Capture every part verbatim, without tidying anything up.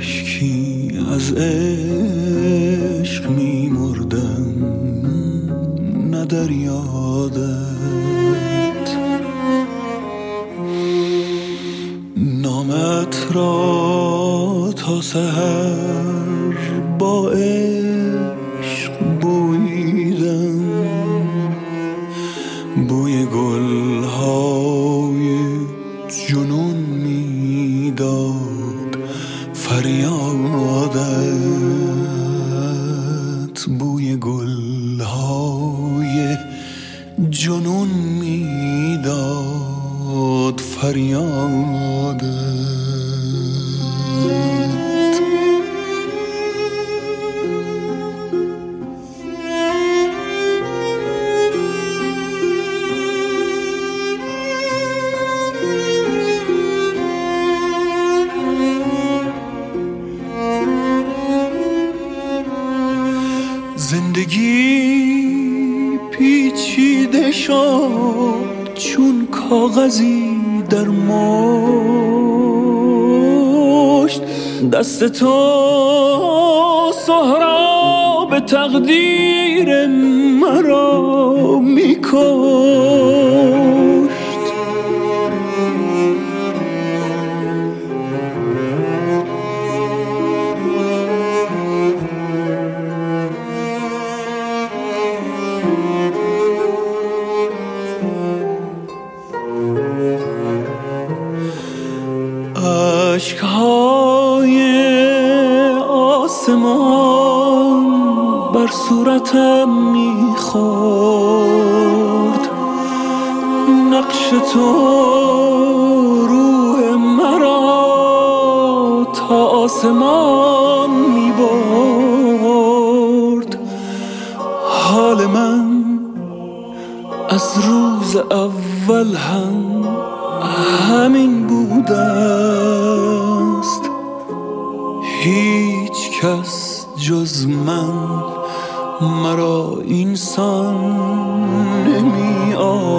کاشکی از عشق می مردم نه در یادت، نامت را تا سحر با عشق بویدم، بوی گلهای جنون میداد فریادت، بوی گلهای جنون میداد فریادت. زندگی پیچیده شد چون کاغذی در مشت، دست تو سهراب تقدیر مرا میکشت. اشک‌های آسمان بر صورتم می‌خورد، نقش تو روح مرا تا آسمان می‌برد. حال من از روز اول هم همین بوده است، هیچ کس جز من مرا اینسان نمی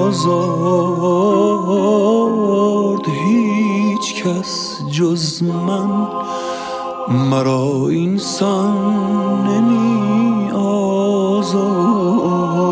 آزارد، هیچ کس جز من مرا اینسان نمی آزارد.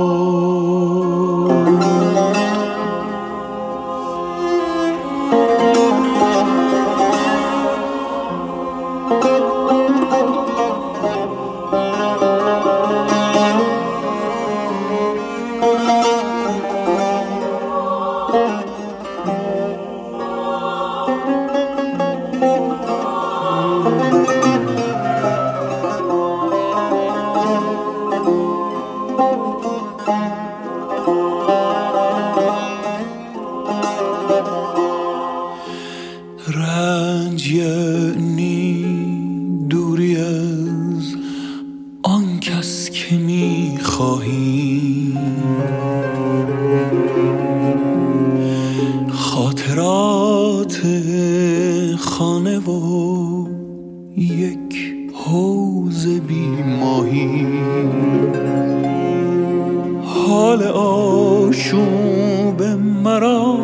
رنج یعنی دوری از آن کس که می خواهی، خاطرات خانه و یک حوض بی ماهی، حال آشوب مرا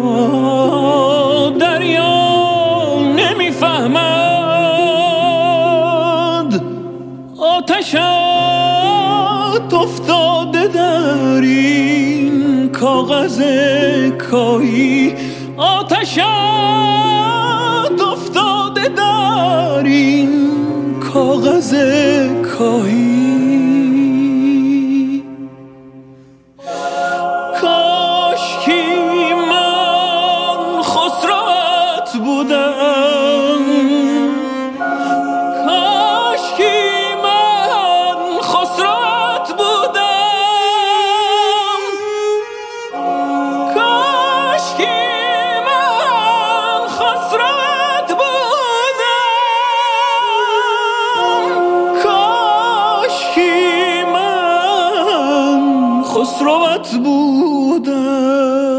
دریا نمیفهمد، آتشت افتاده در این کاغذ کاهی، آتشت افتاده در این کاغذ کاهی. کاشکی من خسروت بودم، کاشکی من خسروت بودم، کاشکی من خسروت بودم، کاشکی من خسروت بودم.